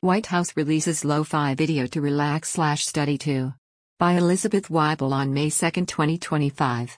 White House releases lo-fi video to relax/study to. By Elizabeth Weibel on May 2, 2025.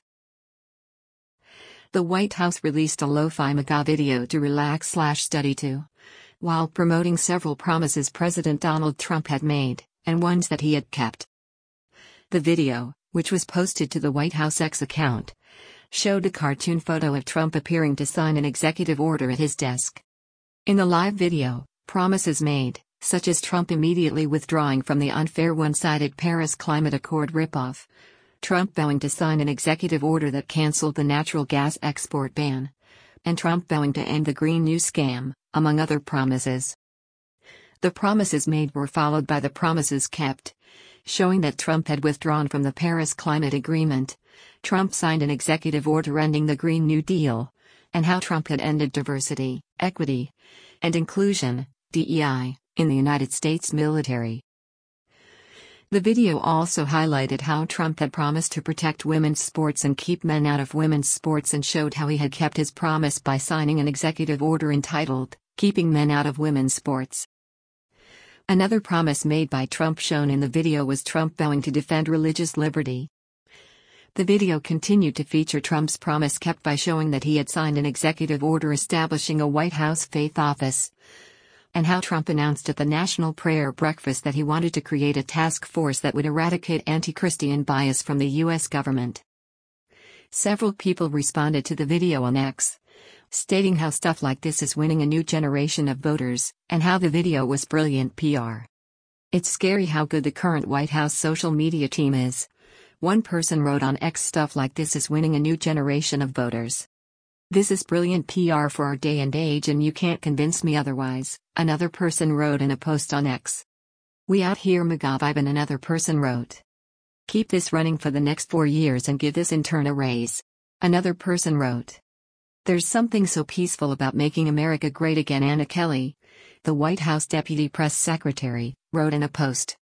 The White House released a lo-fi MAGA video to relax/study to, while promoting several promises President Donald Trump had made, and ones that he had kept. The video, which was posted to the White House X account, showed a cartoon photo of Trump appearing to sign an executive order at his desk. In the live video, promises made, such as Trump immediately withdrawing from the unfair one-sided Paris Climate Accord ripoff, Trump vowing to sign an executive order that canceled the natural gas export ban, and Trump vowing to end the Green New scam, among other promises. The promises made were followed by the promises kept, showing that Trump had withdrawn from the Paris Climate Agreement, Trump signed an executive order ending the Green New Deal, and how Trump had ended diversity, equity, and inclusion, DEI, in the United States military. The video also highlighted how Trump had promised to protect women's sports and keep men out of women's sports, and showed how he had kept his promise by signing an executive order entitled, Keeping Men Out of Women's Sports. Another promise made by Trump shown in the video was Trump vowing to defend religious liberty. The video continued to feature Trump's promise kept by showing that he had signed an executive order establishing a White House Faith Office, and how Trump announced at the National Prayer Breakfast that he wanted to create a task force that would eradicate anti-Christian bias from the U.S. government. Several people responded to the video on X, stating how stuff like this is winning a new generation of voters, and how the video was brilliant PR. It's scary how good the current White House social media team is. One person wrote on X, stuff like this is winning a new generation of voters. This is brilliant PR for our day and age, and you can't convince me otherwise, another person wrote in a post on X. We out here MAGA vibe, and another person wrote. Keep this running for the next 4 years and give this intern a raise. Another person wrote. There's something so peaceful about making America great again. Anna Kelly, the White House Deputy Press Secretary, wrote in a post.